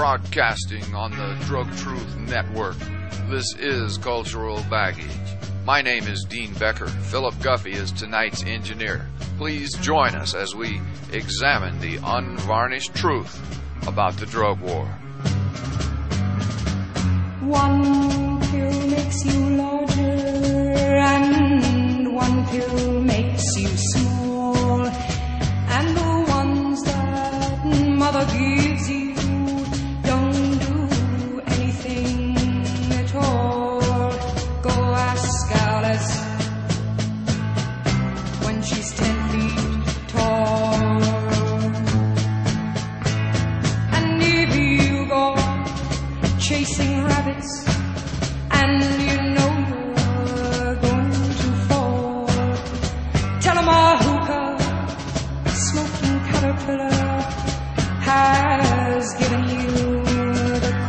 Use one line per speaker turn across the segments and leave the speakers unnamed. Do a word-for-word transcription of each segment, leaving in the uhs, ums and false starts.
broadcasting on the Drug Truth Network. This is Cultural Baggage. My name is Dean Becker. Philip Guffey is tonight's engineer. Please join us as we examine the unvarnished truth about the drug war.
One pill makes you larger, and one pill makes you small, and the ones that mother gives you don't do anything at all. Go ask Alice when she's ten feet tall. And if you go chasing rabbits and you know you're going to fall, tell 'em a hookah smoking caterpillar has given you the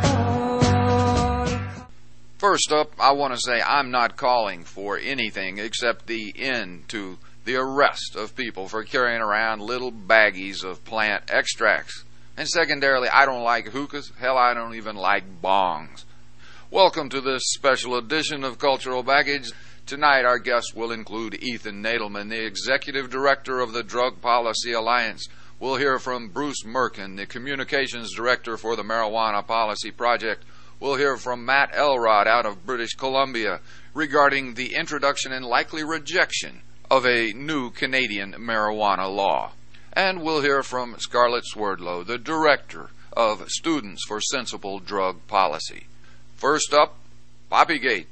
call.
First up, I want to say I'm not calling for anything except the end to the arrest of people for carrying around little baggies of plant extracts. And secondarily, I don't like hookahs. Hell, I don't even like bongs. Welcome to this special edition of Cultural Baggage. Tonight, our guests will include Ethan Nadelmann, the Executive Director of the Drug Policy Alliance. We'll hear from Bruce Merkin, the Communications Director for the Marijuana Policy Project. We'll hear from Matt Elrod out of British Columbia regarding the introduction and likely rejection of a new Canadian marijuana law. And we'll hear from Scarlett Swerdlow, the Director of Students for Sensible Drug Policy. First up, Poppygate.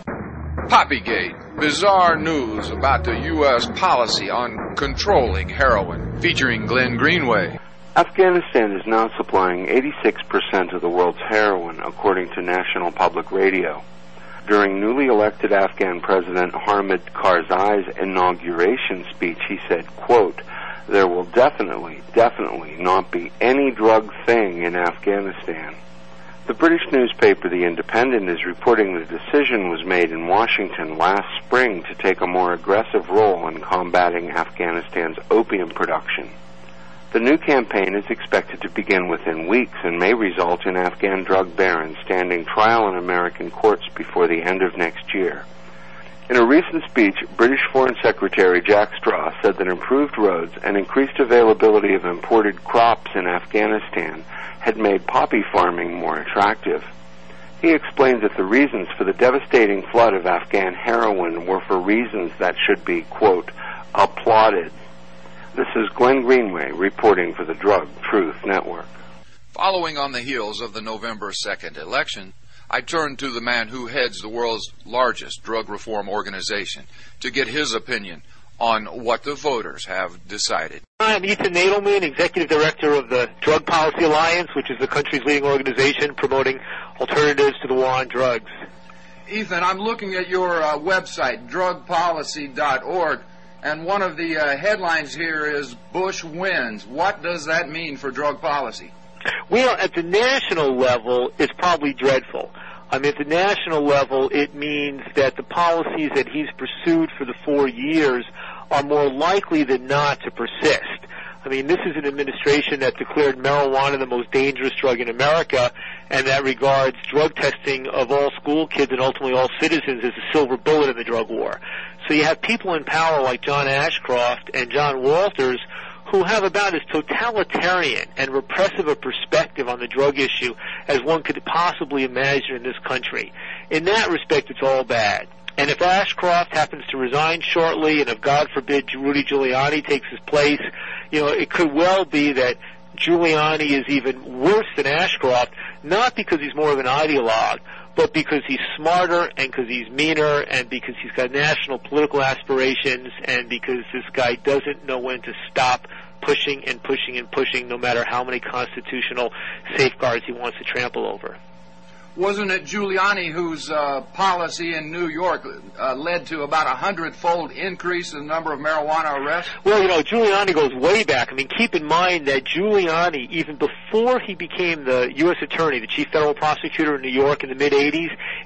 Poppygate, bizarre news about the U S policy on controlling heroin, featuring Glenn Greenway.
Afghanistan is now supplying eighty-six percent of the world's heroin, according to National Public Radio. During newly elected Afghan President Hamid Karzai's inauguration speech, he said, quote, "There will definitely, definitely not be any drug thing in Afghanistan." The British newspaper The Independent is reporting the decision was made in Washington last spring to take a more aggressive role in combating Afghanistan's opium production. The new campaign is expected to begin within weeks and may result in Afghan drug barons standing trial in American courts before the end of next year. In a recent speech, British Foreign Secretary Jack Straw said that improved roads and increased availability of imported crops in Afghanistan had made poppy farming more attractive. He explained that the reasons for the devastating flood of Afghan heroin were for reasons that should be, quote, applauded. This is Glenn Greenway reporting for the Drug Truth Network.
Following on the heels of the November second election, I turned to the man who heads the world's largest drug reform organization to get his opinion on what the voters have decided.
I'm Ethan Nadelmann, Executive Director of the Drug Policy Alliance, which is the country's leading organization promoting alternatives to the war on drugs.
Ethan, I'm looking at your uh, website, drug policy dot org, and one of the uh, headlines here is Bush wins. What does that mean for drug policy?
Well, at the national level, it's probably dreadful. I mean, at the national level, it means that the policies that he's pursued for the four years are more likely than not to persist. I mean, this is an administration that declared marijuana the most dangerous drug in America, and that regards drug testing of all school kids and ultimately all citizens as a silver bullet in the drug war. So you have people in power like John Ashcroft and John Walters who have about as totalitarian and repressive a perspective on the drug issue as one could possibly imagine in this country. In that respect, it's all bad. And if Ashcroft happens to resign shortly, and if, God forbid, Rudy Giuliani takes his place, you know, it could well be that Giuliani is even worse than Ashcroft, not because he's more of an ideologue, but because he's smarter and because he's meaner and because he's got national political aspirations and because this guy doesn't know when to stop pushing and pushing and pushing no matter how many constitutional safeguards he wants to trample over.
Wasn't it Giuliani whose uh, policy in New York uh, led to about a hundred-fold increase in the number of marijuana arrests?
Well, you know, Giuliani goes way back. I mean, keep in mind that Giuliani, even before he became the U S attorney, the chief federal prosecutor in New York in the mid-eighties,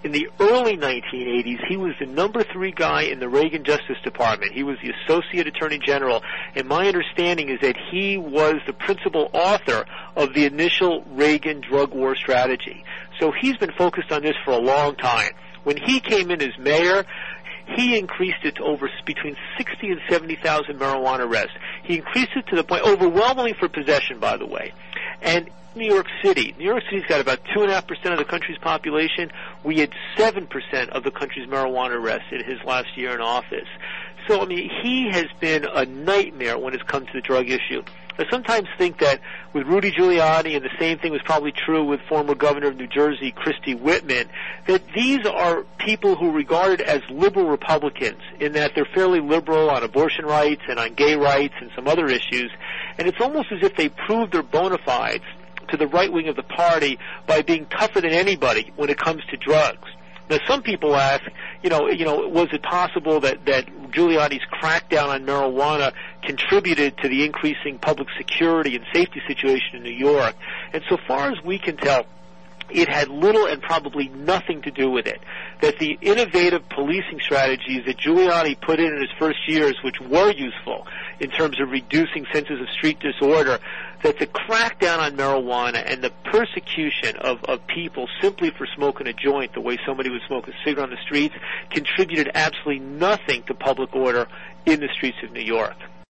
in the early nineteen eighties, he was the number three guy in the Reagan Justice Department. He was the Associate Attorney General, and my understanding is that he was the principal author of the initial Reagan drug war strategy. So he's been focused on this for a long time. When he came in as mayor, he increased it to over between sixty and seventy thousand marijuana arrests. He increased it to the point, overwhelmingly for possession, by the way. And New York City, New York City's got about two and a half percent of the country's population. We had seven percent of the country's marijuana arrests in his last year in office. So, I mean, he has been a nightmare when it's come to the drug issue. I sometimes think that with Rudy Giuliani, and the same thing was probably true with former governor of New Jersey, Christie Whitman, that these are people who are regarded as liberal Republicans in that they're fairly liberal on abortion rights and on gay rights and some other issues. And it's almost as if they proved their bona fides to the right wing of the party by being tougher than anybody when it comes to drugs. Now, some people ask, you know, you know, was it possible that, that Giuliani's crackdown on marijuana contributed to the increasing public security and safety situation in New York? And so far as we can tell, it had little and probably nothing to do with it. That the innovative policing strategies that Giuliani put in in his first years, which were useful in terms of reducing senses of street disorder, that the crackdown on marijuana and the persecution of, of people simply for smoking a joint the way somebody would smoke a cigarette on the streets contributed absolutely nothing to public order in the streets of New York.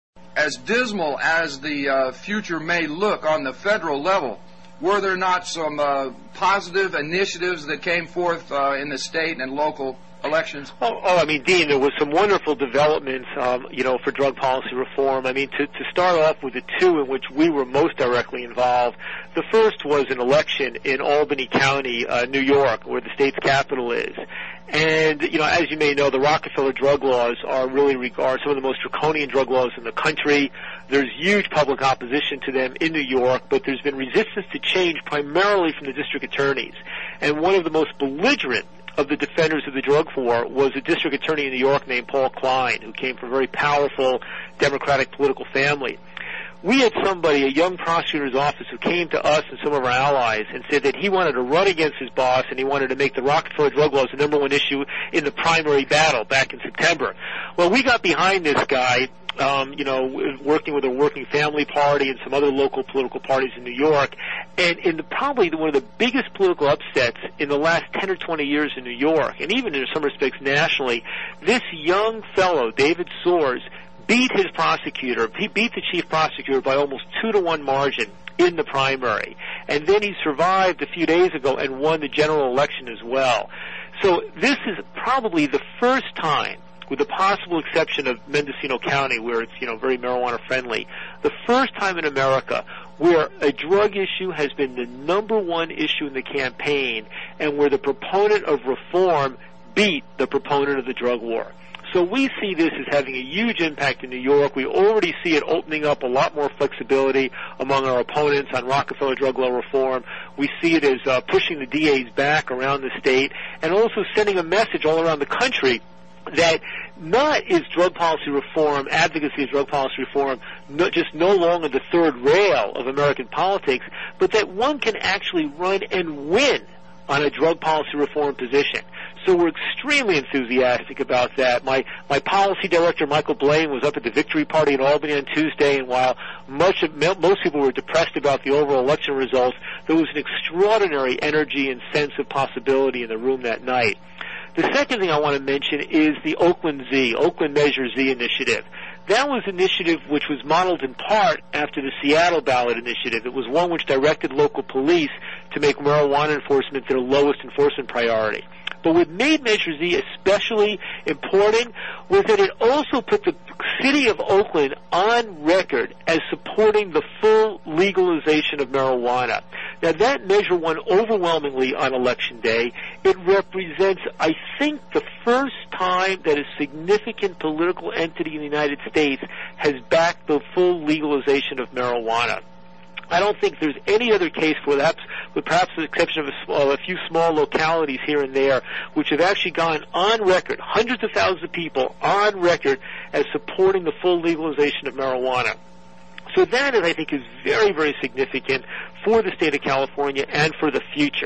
As dismal as the uh, future may look on the federal level, were there not some uh, positive initiatives that came forth uh, in the state and local elections?
Oh, oh, I mean, Dean, there was some wonderful developments, um, you know, for drug policy reform. I mean, to, to start off with the two in which we were most directly involved, the first was an election in Albany County, uh, New York, where the state's capital is. And, you know, as you may know, the Rockefeller drug laws are really regarded some of the most draconian drug laws in the country. There's huge public opposition to them in New York, but there's been resistance to change primarily from the district attorneys. And one of the most belligerent of the defenders of the drug war was a district attorney in New York named Paul Klein, who came from a very powerful Democratic political family. We had somebody, a young prosecutor's office, who came to us and some of our allies and said that he wanted to run against his boss and he wanted to make the Rockefeller drug laws the number one issue in the primary battle back in September. Well, we got behind this guy, um, you know, working with a Working Family Party and some other local political parties in New York, and in the, probably one of the biggest political upsets in the last ten or twenty years in New York, and even in some respects nationally, this young fellow, David Soares, beat his prosecutor, he beat the chief prosecutor by almost two to one margin in the primary. And then he survived a few days ago and won the general election as well. So this is probably the first time, with the possible exception of Mendocino County, where it's, you know, very marijuana friendly, the first time in America where a drug issue has been the number one issue in the campaign and where the proponent of reform beat the proponent of the drug war. So we see this as having a huge impact in New York. We already see it opening up a lot more flexibility among our opponents on Rockefeller drug law reform. We see it as uh, pushing the D As back around the state and also sending a message all around the country that not is drug policy reform, advocacy of drug policy reform, no, just no longer the third rail of American politics, but that one can actually run and win on a drug policy reform position. So we're extremely enthusiastic about that. My my policy director, Michael Blaine, was up at the Victory Party in Albany on Tuesday, and while much of, most people were depressed about the overall election results, there was an extraordinary energy and sense of possibility in the room that night. The second thing I want to mention is the Oakland Z, Oakland Measure Z initiative. That was an initiative which was modeled in part after the Seattle ballot initiative. It was one which directed local police to make marijuana enforcement their lowest enforcement priority. But what made Measure Z especially important was that it also put the city of Oakland on record as supporting the full legalization of marijuana. Now, that measure won overwhelmingly on Election Day. It represents, I think, the first time that a significant political entity in the United States has backed the full legalization of marijuana. I don't think there's any other case, perhaps, with perhaps the exception of a, small, a few small localities here and there, which have actually gone on record, hundreds of thousands of people on record, as supporting the full legalization of marijuana. So that, I think, is very, very significant for the state of California and for the future.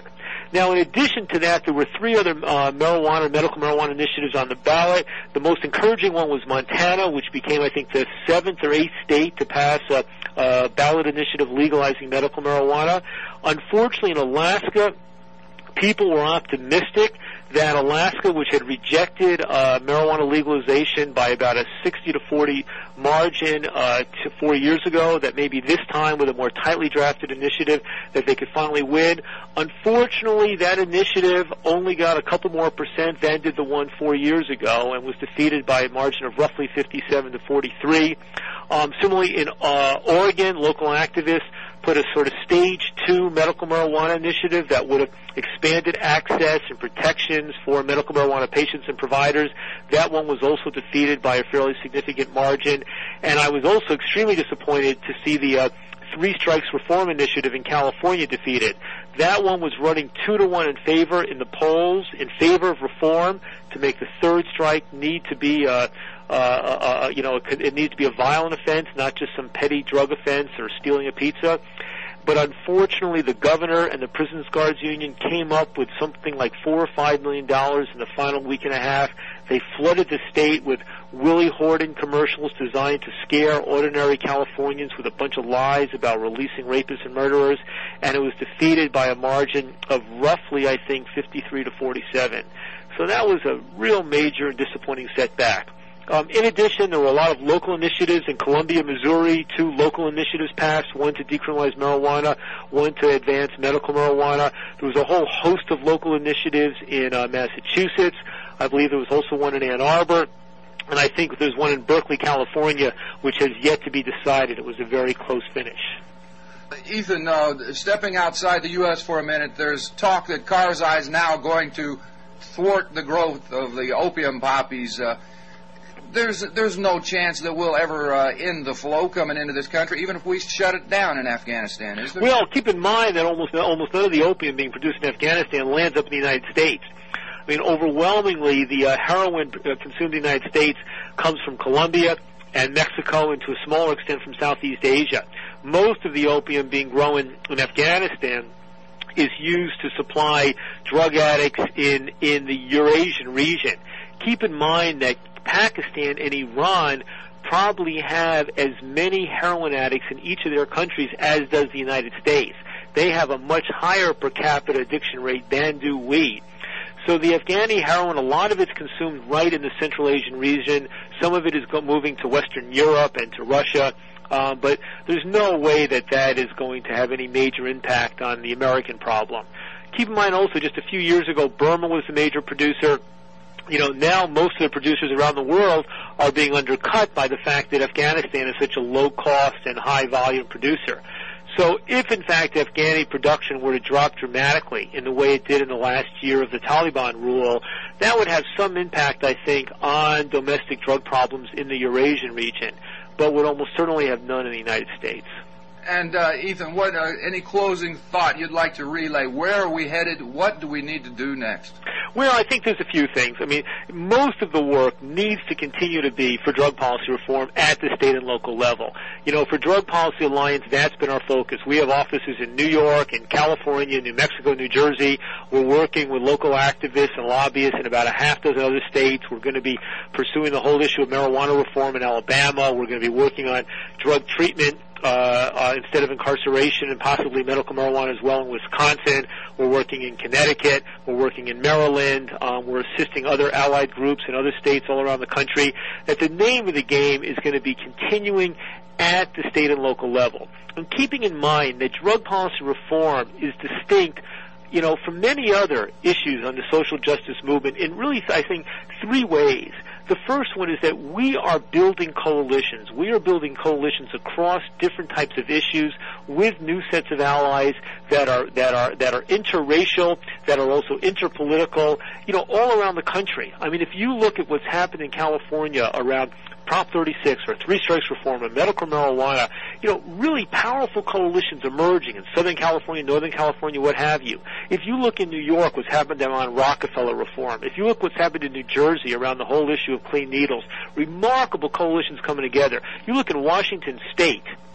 Now, in addition to that, there were three other uh, marijuana, medical marijuana initiatives on the ballot. The most encouraging one was Montana, which became, I think, the seventh or eighth state to pass a, a ballot initiative legalizing medical marijuana. Unfortunately, in Alaska, people were optimistic that Alaska, which had rejected uh, marijuana legalization by about a sixty to forty margin uh, to four years ago, that maybe this time with a more tightly drafted initiative that they could finally win. Unfortunately, that initiative only got a couple more percent than did the one four years ago and was defeated by a margin of roughly fifty-seven to forty-three. Um, similarly, in uh, Oregon, local activists put a sort of stage two medical marijuana initiative that would have expanded access and protections for medical marijuana patients and providers. That one was also defeated by a fairly significant margin. And I was also extremely disappointed to see the uh, Three Strikes Reform Initiative in California defeated. That one was running two to one in favor in the polls, in favor of reform to make the third strike need to be uh, Uh, uh, you know, it, it needs to be a violent offense, not just some petty drug offense or stealing a pizza. But unfortunately, the governor and the Prisons Guards Union came up with something like four or five million dollars in the final week and a half. They flooded the state with Willie Horton commercials designed to scare ordinary Californians with a bunch of lies about releasing rapists and murderers, and it was defeated by a margin of roughly, I think, fifty-three to forty-seven. So that was a real major and disappointing setback. Um, in addition, there were a lot of local initiatives in Columbia, Missouri. Two local initiatives passed, one to decriminalize marijuana, one to advance medical marijuana. There was a whole host of local initiatives in uh, Massachusetts. I believe there was also one in Ann Arbor. And I think there's one in Berkeley, California, which has yet to be decided. It was a very close finish.
Ethan, uh, stepping outside the U S for a minute, there's talk that Karzai is now going to thwart the growth of the opium poppies. Uh, There's there's no chance that we'll ever uh, end the flow coming into this country, even if we shut it down in Afghanistan, is there?
Well, keep in mind that almost almost none of the opium being produced in Afghanistan lands up in the United States. I mean, overwhelmingly, the uh, heroin uh, consumed in the United States comes from Colombia and Mexico, and to a smaller extent from Southeast Asia. Most of the opium being grown in Afghanistan is used to supply drug addicts in in the Eurasian region. Keep in mind that Pakistan and Iran probably have as many heroin addicts in each of their countries as does the United States. They have a much higher per capita addiction rate than do we. So the Afghani heroin, a lot of it's consumed right in the Central Asian region. Some of it is go- moving to Western Europe and to Russia. Uh, but there's no way that that is going to have any major impact on the American problem. Keep in mind also, just a few years ago, Burma was the major producer. You know, now most of the producers around the world are being undercut by the fact that Afghanistan is such a low-cost and high-volume producer. So if, in fact, Afghani production were to drop dramatically in the way it did in the last year of the Taliban rule, that would have some impact, I think, on domestic drug problems in the Eurasian region, but would almost certainly have none in the United States.
And, uh, Ethan, what uh, any closing thought you'd like to relay? Where are we headed? What do we need to do next?
Well, I think there's a few things. I mean, most of the work needs to continue to be for drug policy reform at the state and local level. You know, for Drug Policy Alliance, that's been our focus. We have offices in New York, in California, New Mexico, New Jersey. We're working with local activists and lobbyists in about a half dozen other states. We're going to be pursuing the whole issue of marijuana reform in Alabama. We're going to be working on drug treatment Uh, uh, instead of incarceration, and possibly medical marijuana as well in Wisconsin. We're working in Connecticut. We're working in Maryland. Um, we're assisting other allied groups in other states all around the country. That the name of the game is going to be continuing at the state and local level. And keeping in mind that drug policy reform is distinct, you know, from many other issues on the social justice movement in really, I think, three ways. The first one is that we are building coalitions. We are building coalitions across different types of issues with new sets of allies that are that are that are interracial, that are also interpolitical, you know, all around the country. I mean, if you look at what's happened in California around Prop thirty-six or Three Strikes Reform and medical marijuana, you know, really powerful coalitions emerging in Southern California, Northern California, what have you. If you look in New York, what's happened on Rockefeller reform, if you look what's happened in New Jersey around the whole issue of clean needles, remarkable coalitions coming together. You look in Washington State,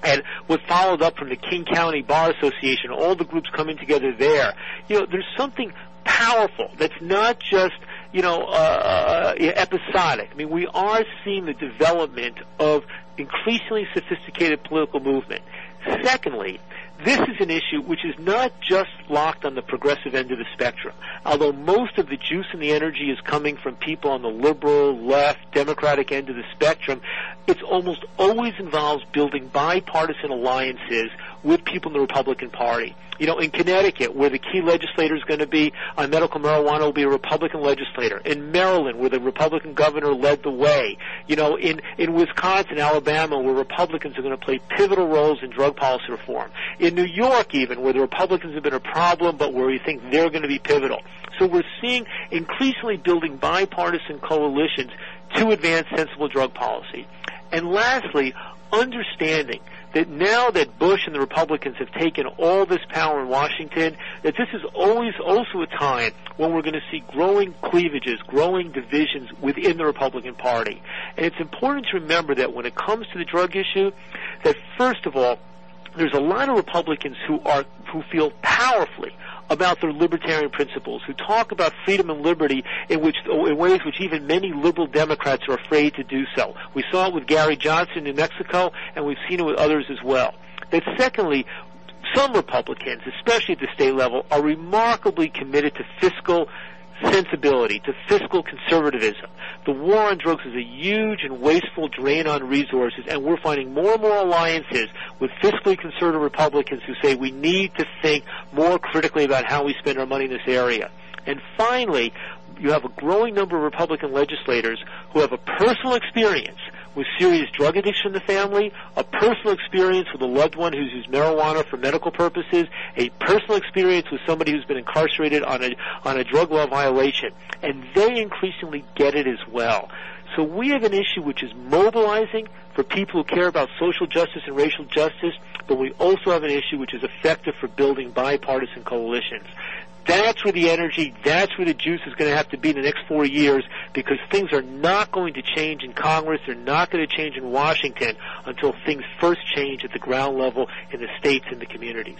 and what followed up from the King County Bar Association, all the groups coming together there, you know, there's something powerful that's not just, you know, uh, episodic. I mean, we are seeing the development of increasingly sophisticated political movement. Secondly, this is an issue which is not just locked on the progressive end of the spectrum. Although most of the juice and the energy is coming from people on the liberal, left, Democratic end of the spectrum, it almost always involves building bipartisan alliances with people in the Republican Party. You know, in Connecticut, where the key legislator is going to be on medical marijuana, will be a Republican legislator. In Maryland, where the Republican governor led the way. You know, in, in Wisconsin, Alabama, where Republicans are going to play pivotal roles in drug policy reform. In New York, even, where the Republicans have been a problem, but where we think they're going to be pivotal. So we're seeing increasingly building bipartisan coalitions to advance sensible drug policy. And lastly, understanding that now that Bush and the Republicans have taken all this power in Washington, that this is always also a time when we're going to see growing cleavages, growing divisions within the Republican Party. And it's important to remember that when it comes to the drug issue, that first of all, there's a lot of Republicans who are who feel powerfully about their libertarian principles, who talk about freedom and liberty in which in ways which even many liberal Democrats are afraid to do so. We saw it with Gary Johnson in New Mexico, and we've seen it with others as well. That secondly, some Republicans, especially at the state level, are remarkably committed to fiscal sensibility, to fiscal conservatism. The war on drugs is a huge and wasteful drain on resources, and we're finding more and more alliances with fiscally conservative Republicans who say we need to think more critically about how we spend our money in this area. And finally, you have a growing number of Republican legislators who have a personal experience with serious drug addiction in the family, a personal experience with a loved one who's used marijuana for medical purposes, a personal experience with somebody who's been incarcerated on a on a drug law violation, and they increasingly get it as well. So we have an issue which is mobilizing for people who care about social justice and racial justice, but we also have an issue which is effective for building bipartisan coalitions. That's where the energy, that's where the juice is going to have to be in the next four years because things are not going to change in Congress, they're not going to change in Washington until things first change at the ground level in the states and the communities.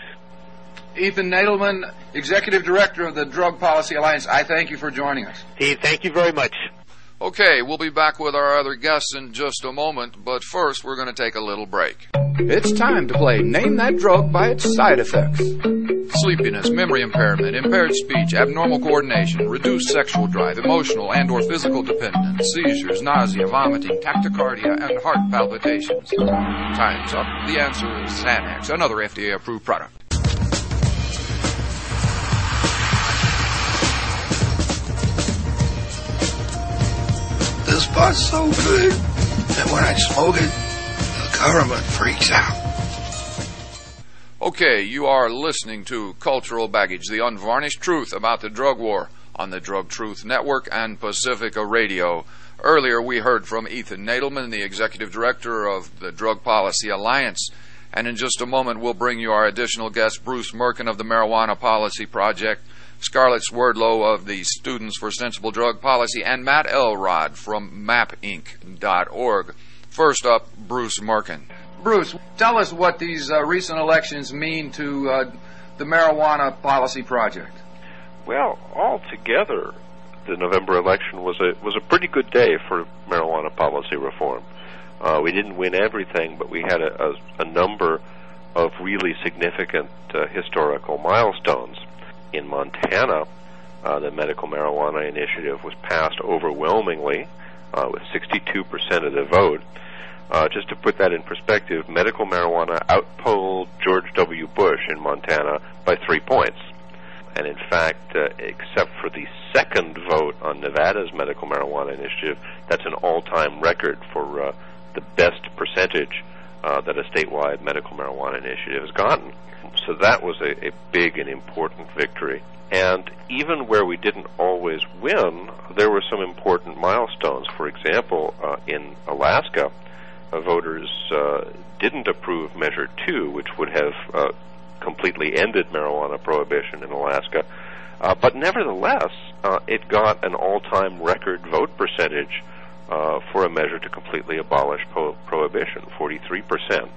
Ethan Nadelmann, Executive Director of the Drug Policy Alliance, I thank you for joining us.
Steve, thank you very much.
Okay, we'll be back with our other guests in just a moment, but first we're going to take a little break.
It's time to play Name That Drug by its side effects.
Sleepiness, memory impairment, impaired speech, abnormal coordination, reduced sexual drive, emotional and or physical dependence, seizures, nausea, vomiting, tachycardia, and heart palpitations. Time's up. The answer is Xanax, another F D A-approved product.
This pot's so good that when I smoke it, the government freaks out.
Okay, you are listening to Cultural Baggage, the unvarnished truth about the drug war on the Drug Truth Network and Pacifica Radio. Earlier, we heard from Ethan Nadelmann, the Executive Director of the Drug Policy Alliance. And in just a moment, we'll bring you our additional guest, Bruce Merkin of the Marijuana Policy Project, Scarlett Swerdlow of the Students for Sensible Drug Policy, and Matt Elrod from map inc dot org. First up, Bruce Merkin.
Bruce, tell us what these uh, recent elections mean to uh, the Marijuana Policy Project.
Well, altogether, the November election was a was a pretty good day for marijuana policy reform. Uh, we didn't win everything, but we had a, a, a number of really significant uh, historical milestones. In Montana, uh, the medical marijuana initiative was passed overwhelmingly, uh, with sixty-two percent of the vote. Uh, just to put that in perspective, medical marijuana outpolled George W. Bush in Montana by three points. And in fact, uh, except for the second vote on Nevada's medical marijuana initiative, that's an all-time record for uh, the best percentage uh, that a statewide medical marijuana initiative has gotten. So that was a, a big and important victory. And even where we didn't always win, there were some important milestones. For example, uh, in Alaska, uh, voters uh, didn't approve Measure two, which would have uh, completely ended marijuana prohibition in Alaska. Uh, but nevertheless, uh, it got an all-time record vote percentage uh, for a measure to completely abolish pro- prohibition, forty-three percent.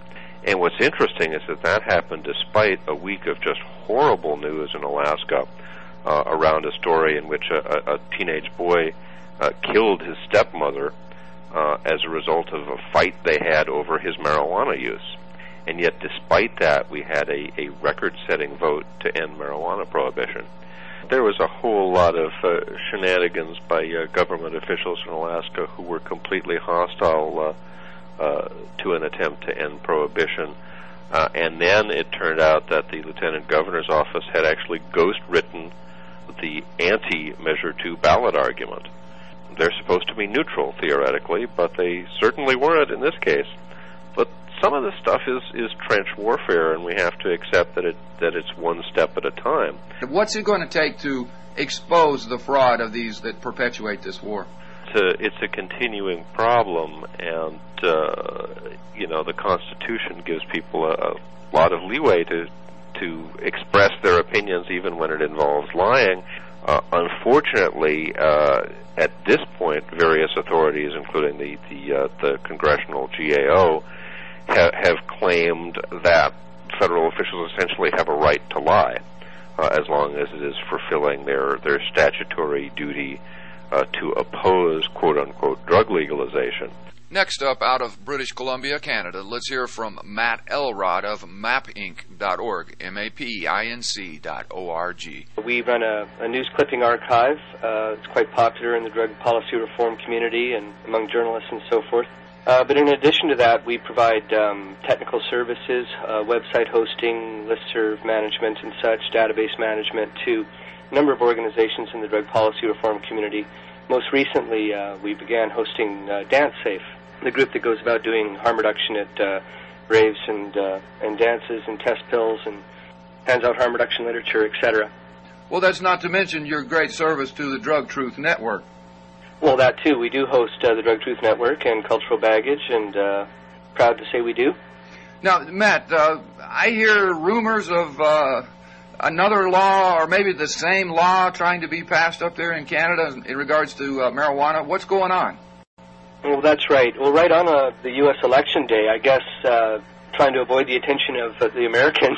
And what's interesting is that that happened despite a week of just horrible news in Alaska uh, around a story in which a, a, a teenage boy uh, killed his stepmother uh, as a result of a fight they had over his marijuana use. And yet, despite that, we had a, a record-setting vote to end marijuana prohibition. There was a whole lot of uh, shenanigans by uh, government officials in Alaska who were completely hostile uh, Uh, to an attempt to end prohibition. Uh, and then it turned out that the Lieutenant Governor's office had actually ghost-written the anti-Measure two ballot argument. They're supposed to be neutral, theoretically, but they certainly weren't in this case. But some of this stuff is, is trench warfare, and we have to accept that it that it's one step at a time.
What's it going to take to expose the fraud of these that perpetuate this war?
It's a, it's a continuing problem, and uh, you know, the Constitution gives people a, a lot of leeway to to express their opinions, even when it involves lying. Uh, unfortunately, uh, at this point, various authorities, including the the, uh, the Congressional G A O, ha- have claimed that federal officials essentially have a right to lie, uh, as long as it is fulfilling their their statutory duty Uh, to oppose, quote-unquote, drug legalization.
Next up, out of British Columbia, Canada, let's hear from Matt Elrod of map inc dot org, M A P I N C dot O R G.
We run a, a news clipping archive. Uh, it's quite popular in the drug policy reform community and among journalists and so forth. Uh, but in addition to that, we provide um, technical services, uh, website hosting, listserv management and such, database management to a number of organizations in the drug policy reform community. Most recently, uh, we began hosting uh, DanceSafe, the group that goes about doing harm reduction at uh, raves and uh, and dances and test pills and hands out harm reduction literature, et cetera.
Well, that's not to mention your great service to the Drug Truth Network.
Well, that too. We do host uh, the Drug Truth Network and Cultural Baggage, and uh, proud to say we do.
Now, Matt, uh, I hear rumors of uh, another law, or maybe the same law, trying to be passed up there in Canada in regards to uh, marijuana. What's going on?
Well, that's right. Well, right on uh, the U S election day, I guess, uh, trying to avoid the attention of uh, the Americans,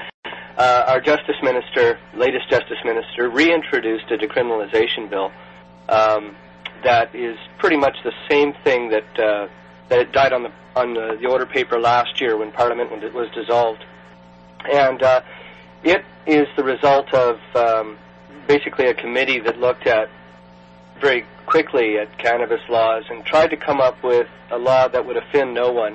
uh, our Justice Minister, latest Justice Minister, reintroduced a decriminalization bill um, that is pretty much the same thing that uh, that it died on the on the, the order paper last year when Parliament was dissolved, and uh, it is the result of um, basically a committee that looked at very quickly at cannabis laws and tried to come up with a law that would offend no one.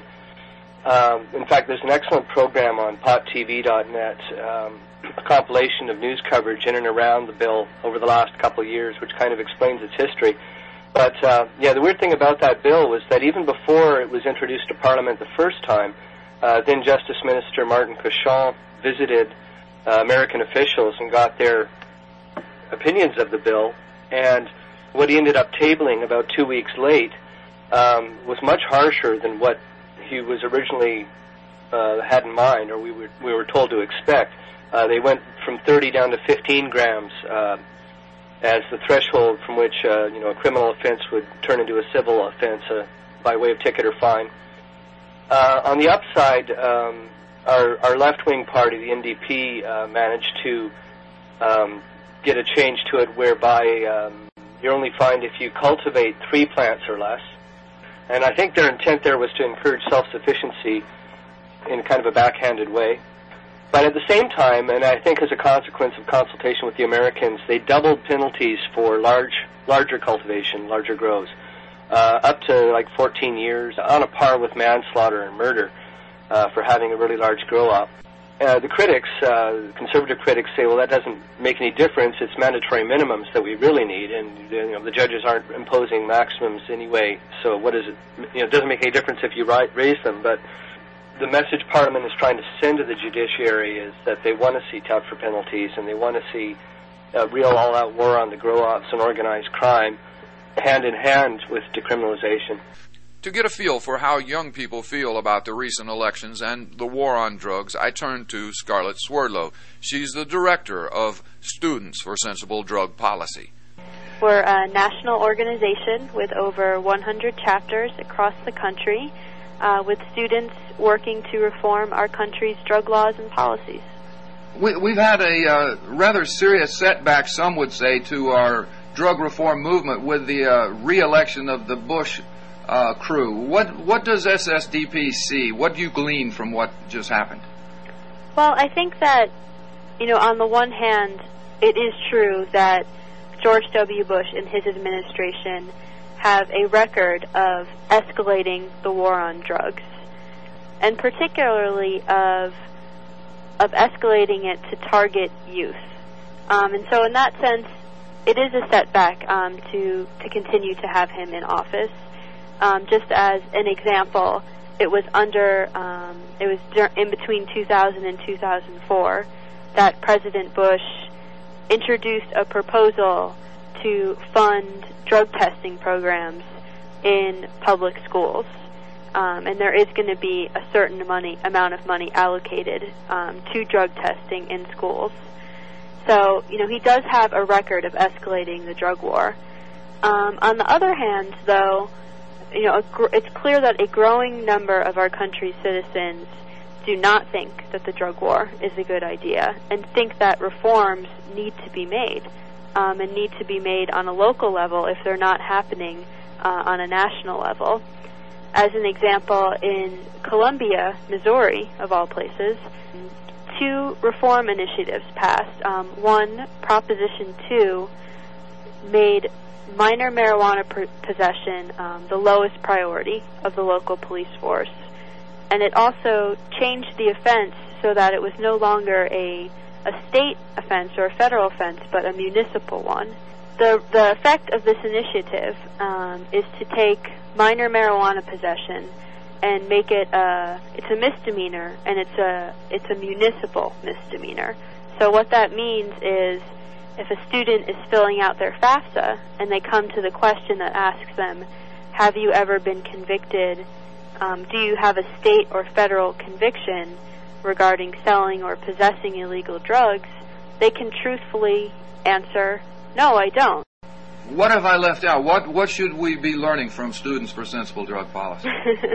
Um, in fact, there's an excellent program on pot T V dot net, um, a compilation of news coverage in and around the bill over the last couple of years, which kind of explains its history. But, uh, yeah, the weird thing about that bill was that even before it was introduced to Parliament the first time, uh, then Justice Minister Martin Cochon visited uh, American officials and got their opinions of the bill, and what he ended up tabling about two weeks late um, was much harsher than what he was originally uh, had in mind, or we were we were told to expect. Uh, they went from thirty down to fifteen grams uh, as the threshold from which uh, you know a criminal offense would turn into a civil offense uh, by way of ticket or fine. Uh, on the upside, um, our our left-wing party, the N D P, uh, managed to um, get a change to it whereby um, you're only fined if you cultivate three plants or less. And I think their intent there was to encourage self-sufficiency in kind of a backhanded way. But at the same time, and I think as a consequence of consultation with the Americans, they doubled penalties for large, larger cultivation, larger grows, uh, up to like fourteen years, on a par with manslaughter and murder uh, for having a really large grow-up. Uh, the critics, uh, conservative critics, say, well, that doesn't make any difference. It's mandatory minimums that we really need, and you know, the judges aren't imposing maximums anyway. So what is it? You know, it doesn't make any difference if you ri- raise them. But the message Parliament is trying to send to the judiciary is that they want to see tougher penalties, and they want to see a real all-out war on the grow-ops and organized crime, hand in hand with decriminalization.
To get a feel for how young people feel about the recent elections and the war on drugs, I turn to Scarlett Swerdlow. She's the director of Students for Sensible Drug Policy.
We're a national organization with over one hundred chapters across the country. uh, with students working to reform our country's drug laws and policies.
We, we've had a uh, rather serious setback, some would say, to our drug reform movement with the uh, re-election of the Bush uh, crew. What what does S S D P see? What do you glean from what just happened?
Well, I think that, you know, on the one hand, it is true that George W. Bush and his administration have a record of escalating the war on drugs, and particularly of of escalating it to target youth. Um, and so in that sense, it is a setback um, to, to continue to have him in office. Um, just as an example, it was under, um, it was in between two thousand and two thousand four that President Bush introduced a proposal to fund drug testing programs in public schools. Um, and there is going to be a certain money, amount of money allocated um, to drug testing in schools. So, you know, he does have a record of escalating the drug war. Um, on the other hand, though, you know, gr- it's clear that a growing number of our country's citizens do not think that the drug war is a good idea and think that reforms need to be made um, and need to be made on a local level if they're not happening uh, on a national level. As an example, in Columbia, Missouri, of all places, two reform initiatives passed. Um, one, Proposition two, made minor marijuana pr- possession um, the lowest priority of the local police force. And it also changed the offense so that it was no longer a, a state offense or a federal offense, but a municipal one. The, the effect of this initiative um, is to take minor marijuana possession and make it a, it's a misdemeanor, and it's a, it's a municipal misdemeanor. So what that means is if a student is filling out their FAFSA and they come to the question that asks them, have you ever been convicted, um, do you have a state or federal conviction regarding selling or possessing illegal drugs, they can truthfully answer, no, I don't.
What have I left out? What what should we be learning from Students for Sensible Drug Policy?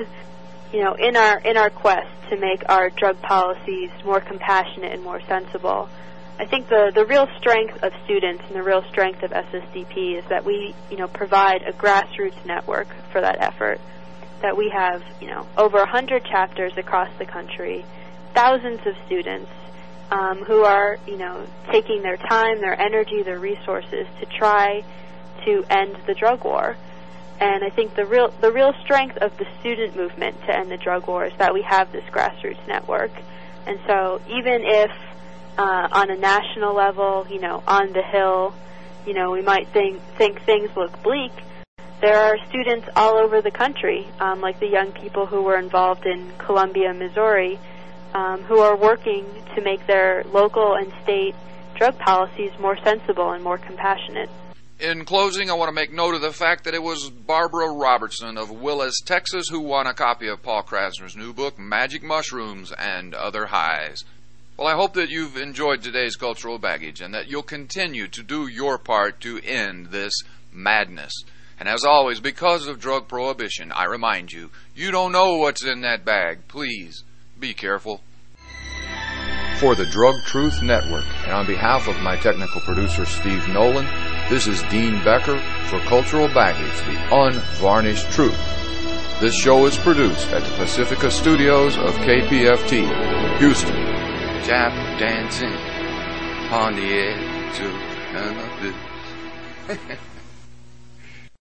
You know, in our in our quest to make our drug policies more compassionate and more sensible, I think the, the real strength of students and the real strength of S S D P is that we, you know, provide a grassroots network for that effort. That we have, you know, over a hundred chapters across the country, thousands of students um, who are, you know, taking their time, their energy, their resources to try to end the drug war. And I think the real the real strength of the student movement to end the drug war is that we have this grassroots network. And so even if uh, on a national level, you know, on the Hill, you know, we might think think things look bleak, there are students all over the country, um, like the young people who were involved in Columbia, Missouri, um, who are working to make their local and state drug policies more sensible and more compassionate.
In closing, I want to make note of the fact that it was Barbara Robertson of Willis, Texas, who won a copy of Paul Krasner's new book, Magic Mushrooms and Other Highs. Well, I hope that you've enjoyed today's cultural baggage and that you'll continue to do your part to end this madness. And as always, because of drug prohibition, I remind you, you don't know what's in that bag. Please, be careful.
For the Drug Truth Network, and on behalf of my technical producer, Steve Nolan, this is Dean Becker for Cultural Baggage, the unvarnished truth. This show is produced at the Pacifica Studios of K P F T, Houston.
Jap dancing on the edge of another.